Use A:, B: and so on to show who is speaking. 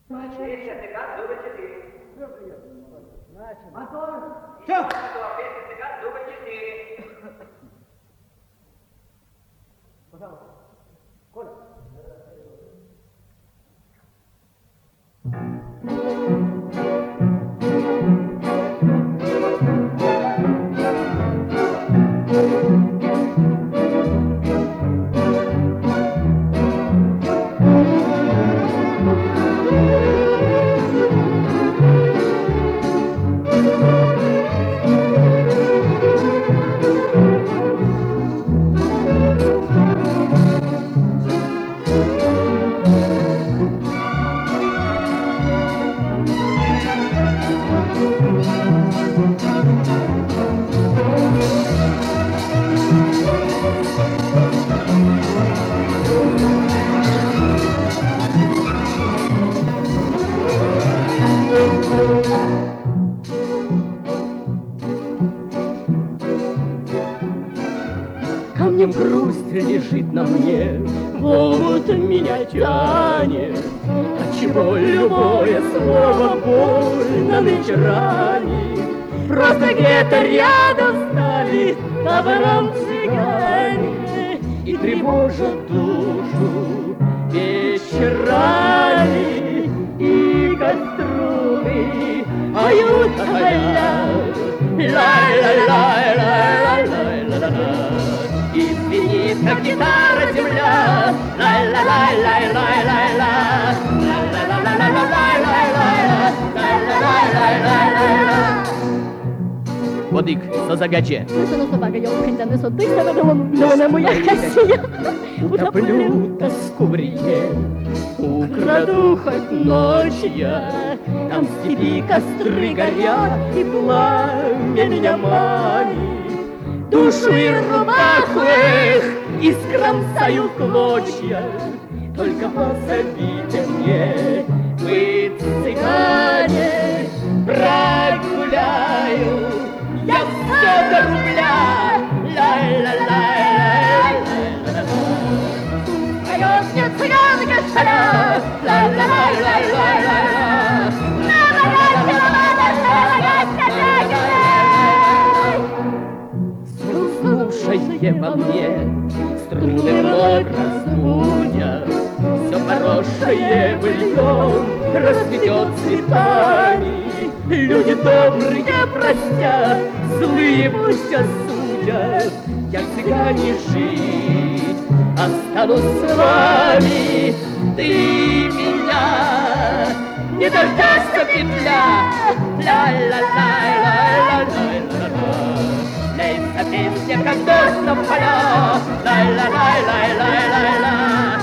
A: Песня цыган, дубль 4.
B: Мотор!
A: Все! Мотор, песня цыган, дубль 4.
B: Пожалуйста. Коля.
C: Камнем грусть лежит на мне, в омут меня тянет. Отчего любое слово больно нынче ранит? Просто где-то рядом стали товаром цыгане и тревожат душу вечерами, и костры поют ла-ла-ла-ла-ла-ла-ла-ла-ла. И звенит, как гитара, земля, лай-ла-лай-лай-лай-лай-лай-ла, лай-ла-ла-ла-ла-ла-ла-ла-ла-ла-ла-ла-ла. Водик, що загаче?
D: Sono собака, я українця не соти, себе вона моя хасія.
C: Утоплю тоску в реке, украду хоть ночь я. Там в степи костры горят, и пламя меня манит. Душу и рубаху, эх, искромсаю клочья. Только позовите мне, быть цыгане, прогуляю я все до рубля. Ла-ла-ла-ла-ла-ла-ла.
D: Поет мне цыганка шаля, ла-ла-ла-ла-ла-ла-ла.
C: Слушайте во мне, струны вновь разбудят, все поросшее быльем расцветет цветами. Люди добрые простят, злые пусть осудят. Я цыгане жить останусь с вами. Ты меня не дождешься, петля. Ла-ла-ла-ла-ла-ла-ла-ла. Лейся песня, как дождь на поля. Ла-ла-ла-ла-ла-ла-ла.